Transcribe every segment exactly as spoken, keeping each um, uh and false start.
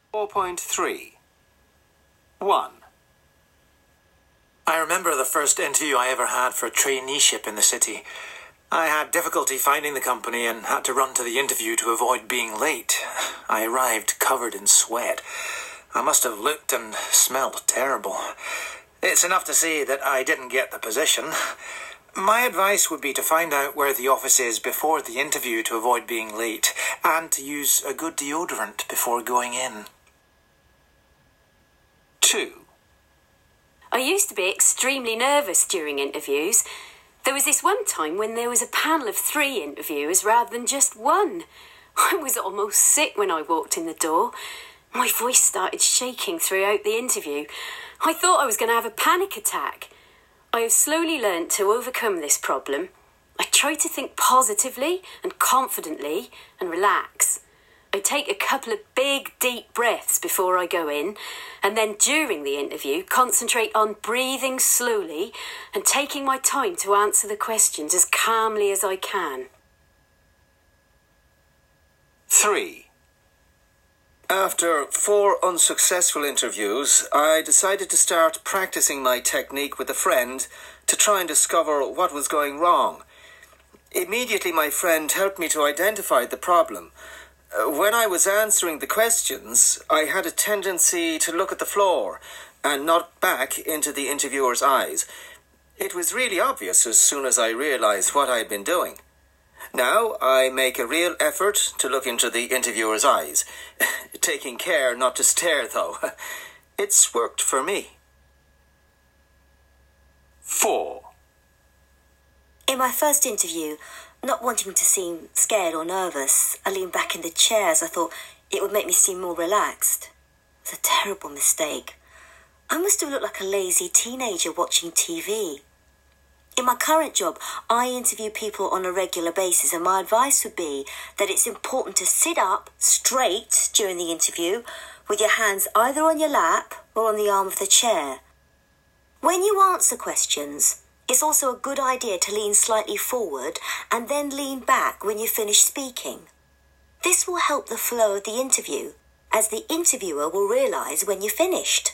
four point three. one. I remember the first interview I ever had for a traineeship in the city. I had difficulty finding the company and had to run to the interview to avoid being late. I arrived covered in sweat. I must have looked and smelled terrible. It's enough to say that I didn't get the position. My advice would be to find out where the office is before the interview to avoid being late, and to use a good deodorant before going in. two. I used to be extremely nervous during interviews. There was this one time when there was a panel of three interviewers rather than just one. I was almost sick when I walked in the door. My voice started shaking throughout the interview. I thought I was going to have a panic attack. I have slowly learnt to overcome this problem. I try to think positively and confidently and relax. I take a couple of big, deep breaths before I go in, and then during the interview, concentrate on breathing slowly and taking my time to answer the questions as calmly as I can. three. After four unsuccessful interviews, I decided to start practicing my technique with a friend to try and discover what was going wrong. Immediately, my friend helped me to identify the problem. When I was answering the questions, I had a tendency to look at the floor and not back into the interviewer's eyes. It was really obvious as soon as I realized what I had been doing. Now I make a real effort to look into the interviewer's eyes, taking care not to stare, though. It's worked for me. four. In my first interview, not wanting to seem scared or nervous, I leaned back in the chair as I thought it would make me seem more relaxed. It was a terrible mistake. I must have looked like a lazy teenager watching T V. In my current job, I interview people on a regular basis, and my advice would be that it's important to sit up straight during the interview with your hands either on your lap or on the arm of the chair. When you answer questions, it's also a good idea to lean slightly forward and then lean back when you finish speaking. This will help the flow of the interview, as the interviewer will realise when you're finished.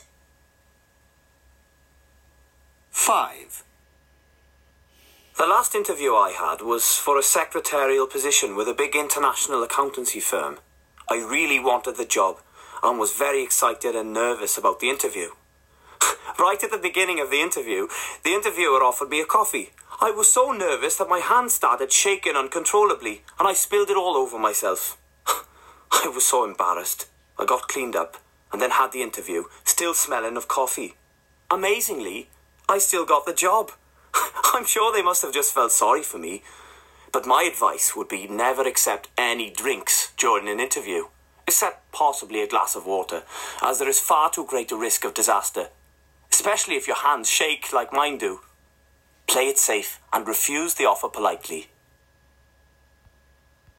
five. The last interview I had was for a secretarial position with a big international accountancy firm. I really wanted the job and was very excited and nervous about the interview. Right at the beginning of the interview, the interviewer offered me a coffee. I was so nervous that my hand started shaking uncontrollably and I spilled it all over myself. I was so embarrassed. I got cleaned up and then had the interview, still smelling of coffee. Amazingly, I still got the job. I'm sure they must have just felt sorry for me. But my advice would be never accept any drinks during an interview, except possibly a glass of water, as there is far too great a risk of disaster, especially if your hands shake like mine do. Play it safe and refuse the offer politely.